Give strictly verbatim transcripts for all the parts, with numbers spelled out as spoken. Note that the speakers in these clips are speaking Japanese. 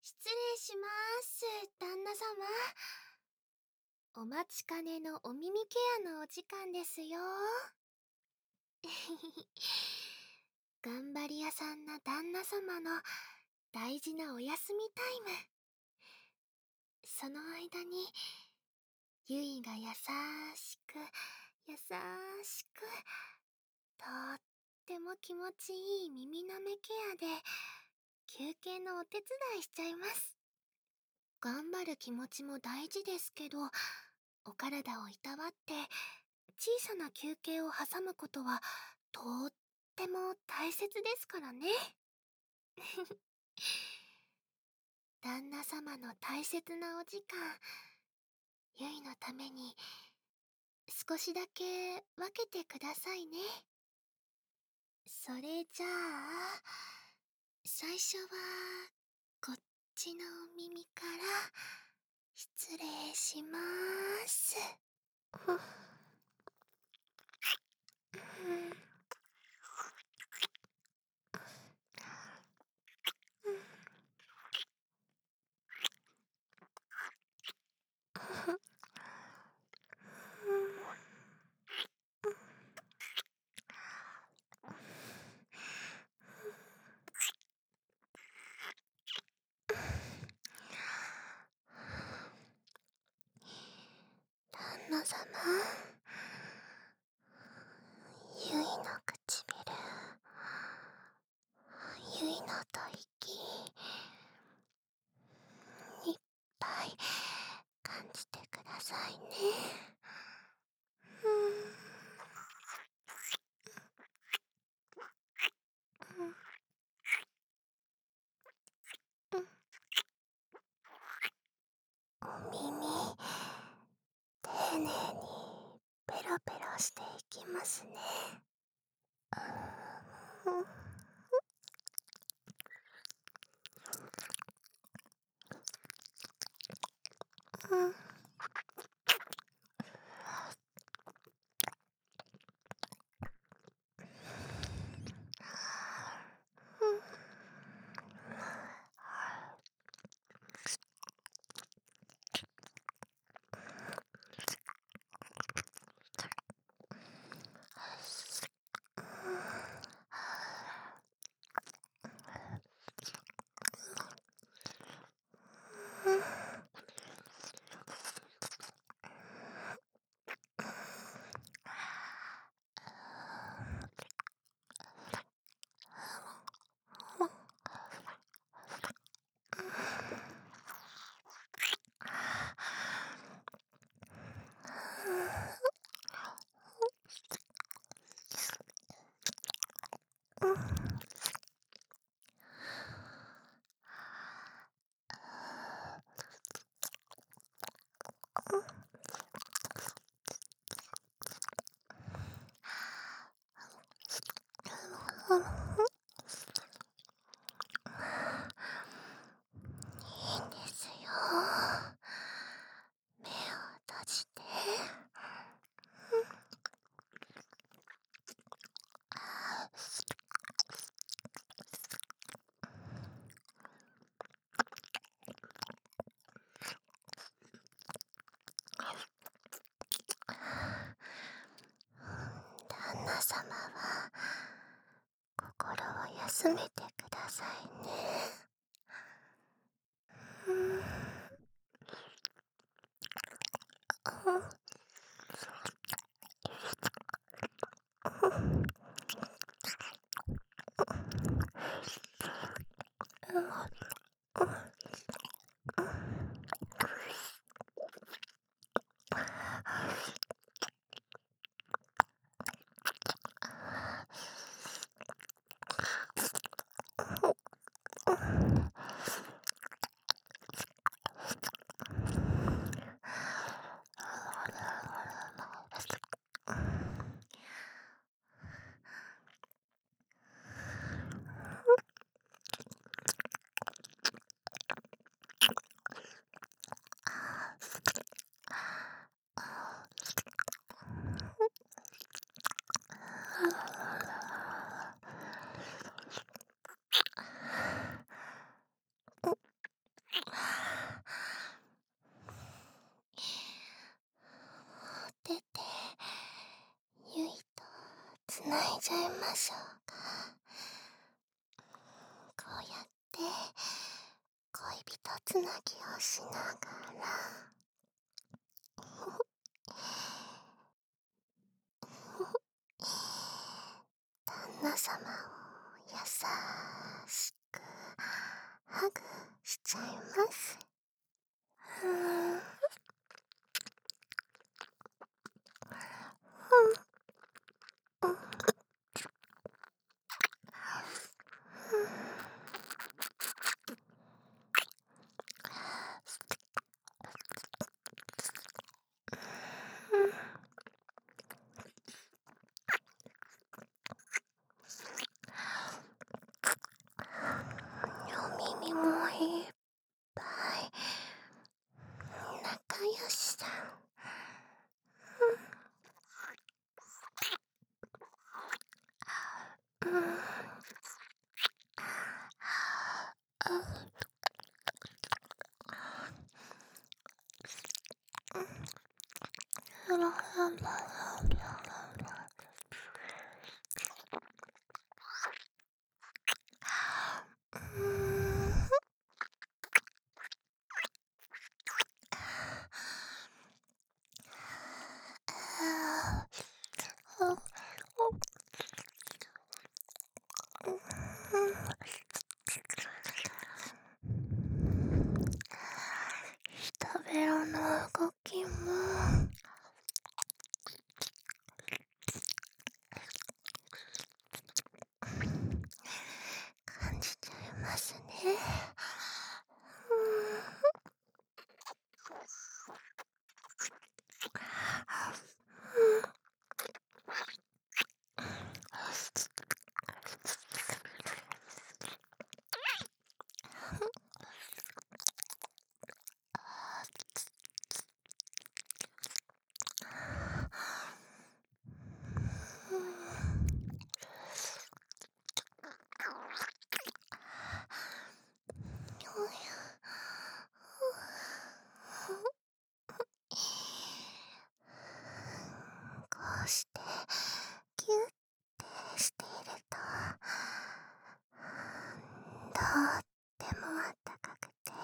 失礼します、旦那様。お待ちかねのお耳ケアのお時間ですよ。頑張り屋さんな旦那様の大事なお休みタイム。その間に、ゆいが優しく、優しく、とっても気持ちいい耳の目ケアで、休憩のお手伝いしちゃいます。頑張る気持ちも大事ですけど、お体をいたわって小さな休憩を挟むことはとっても大切ですからね。旦那様の大切なお時間、ゆいのために少しだけ分けてくださいね。それじゃあ、最初はこっちのお耳から失礼しまーす。旦那様、ゆいの唇、ゆいの吐息、いっぱい感じてくださいね。お耳、丁寧にペロペロしていきますね。いいんですよ。目を閉じて。旦那様は心を休めてくださいね。 いじゃいましょうか。こうやって恋人つなぎをしながら旦那様を優しくハグしちゃいます。うーんお耳もいっぱい仲良しさん。うん、下ベロの動きも感じちゃいますね。こうしてギュッてしているととってもあったかくて、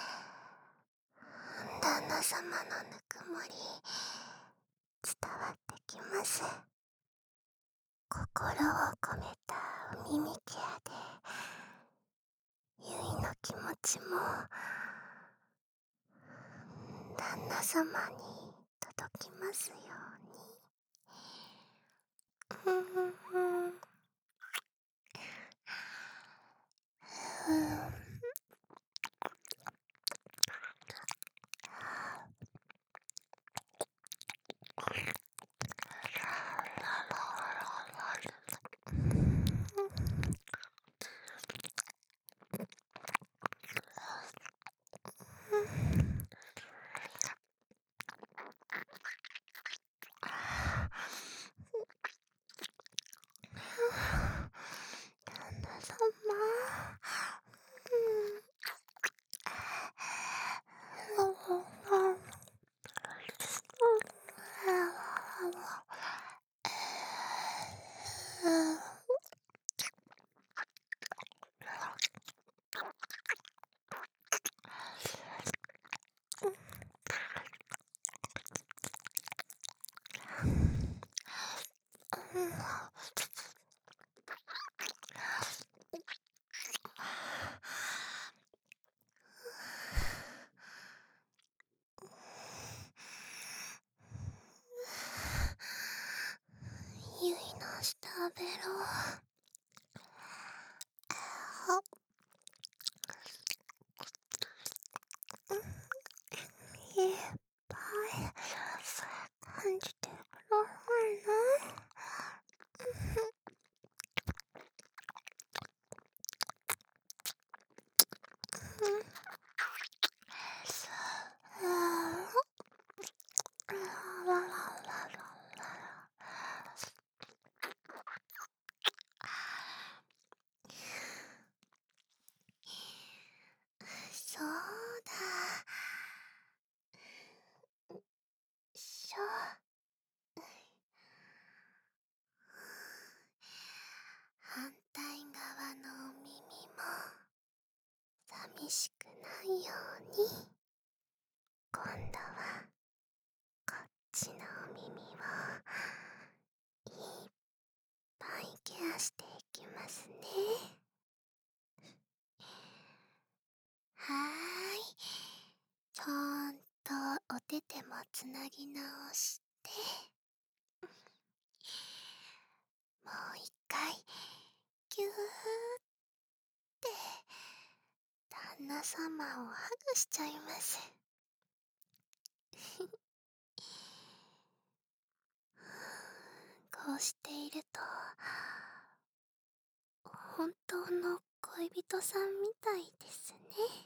旦那様のぬくもり伝わってきます。心を込めたお耳ケアでゆいの気持ちも旦那様に届きますように。うんうんうん旦那様、ゆいの下ベロいっぱい感じてくださいな。そうだ、 寂しくないように、今度はこっちのお耳をいっぱいケアしていきますね。はーい、ちゃんとお手手もつなぎ直して、もう一回ぎゅーって旦那様をハグしちゃいます。こうしていると本当の恋人さんみたいですね。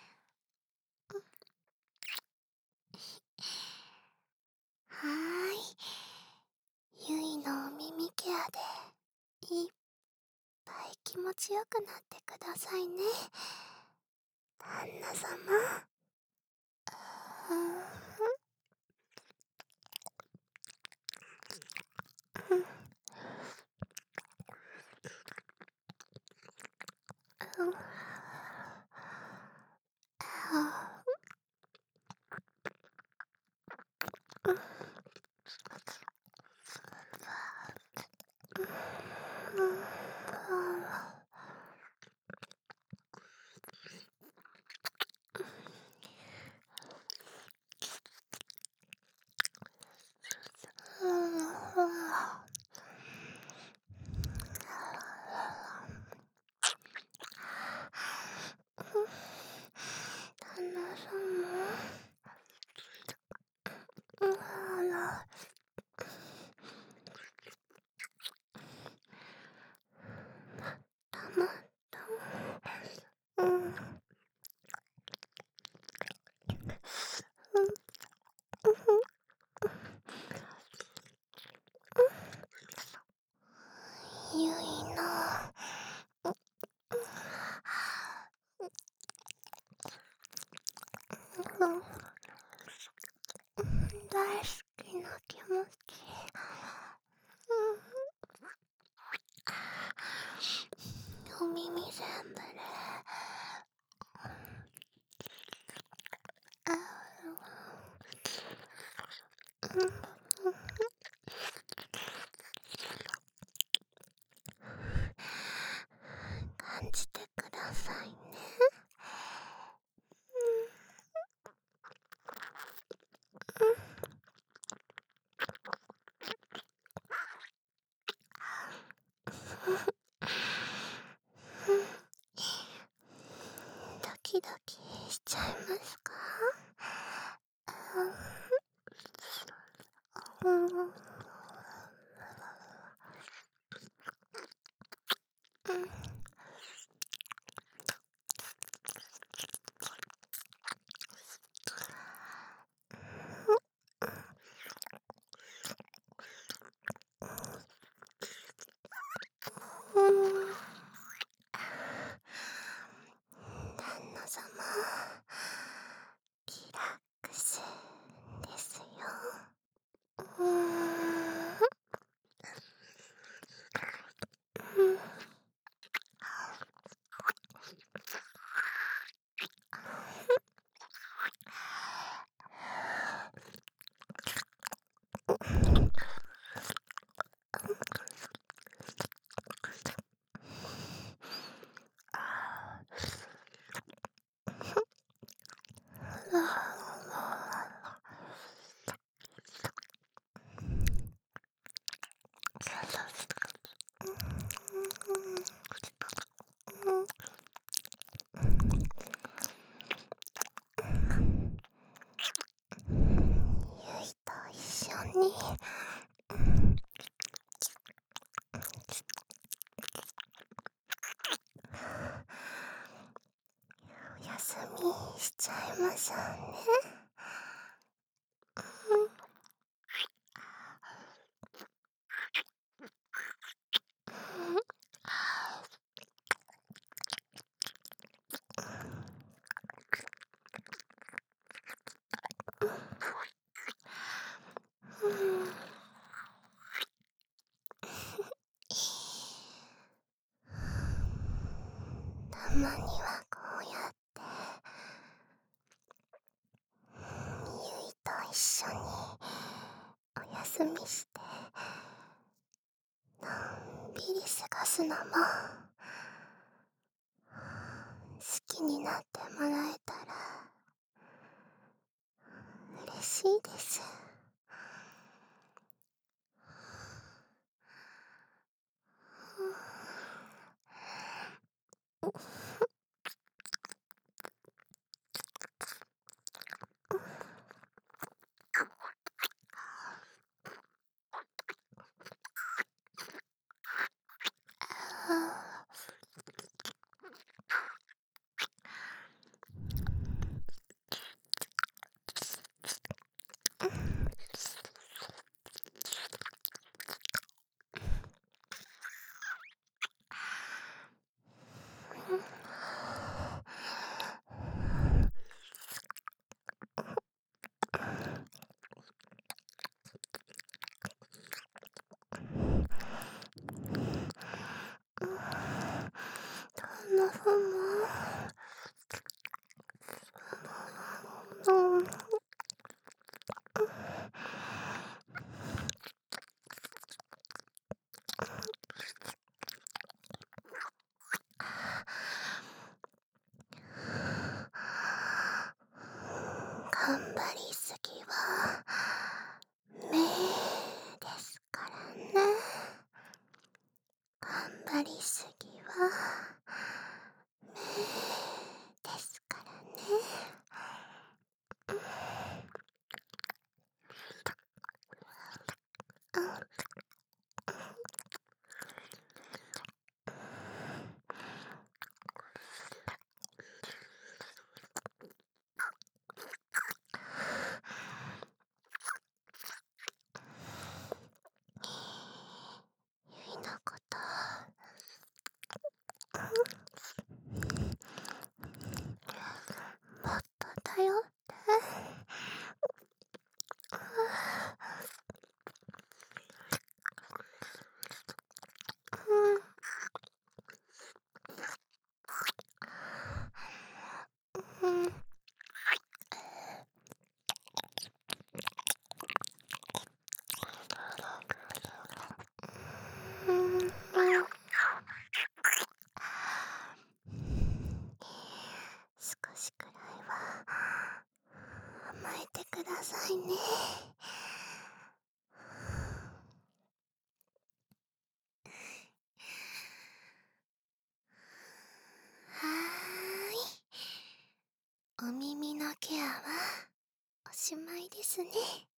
はーい、ゆいのお耳ケアでいっぱい気持ちよくなってくださいね、旦那様。うんうんうんあうん旦那様、あら、たまたま、うん、うん、ゆいの、うん、大好きな気持ち、うん、お耳全部で、あうん、感じてくださいね。ドキドキしちゃいますか？うん、うん、うん、旦那様、リラックスですよ。うーん、うん、ゆいと一緒に、お休みしちゃいましょうね。うん、たまにはこうやって緒にお休みしてのんびり過ごすのも好きになってもらえたら嬉しいです。旦那様、うん、頑張りすぎはめですからね。頑張りすぎはめですからね。ゆいのこともっと頼って。うん、うん、うん、うん、少しくらいは甘えてくださいね。はーい、お耳のケアはおしまいですね。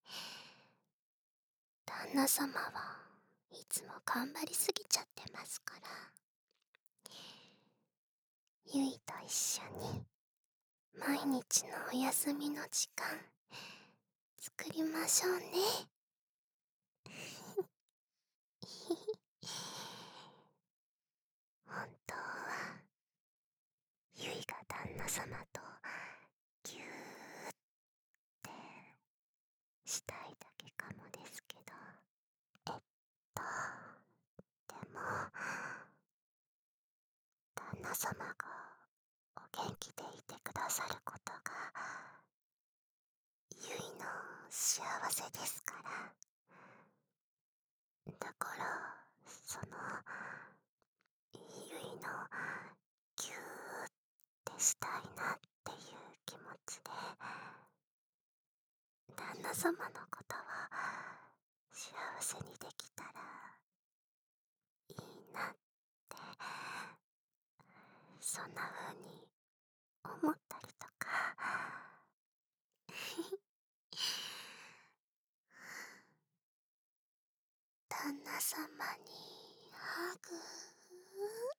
旦那様はいつも頑張りすぎちゃってますから、ゆいと一緒に毎日のお休みの時間作りましょうね。本当はゆいが旦那様とぎゅーってしたいだけかもですけど、えっとでも旦那様がお元気でいてくださることがゆいの幸せですから。だからそのゆいのぎゅーってしたいなっていう気持ちで旦那様のことは幸せにできたらいいなって、そんな風に思ったりとか。旦那様にハグ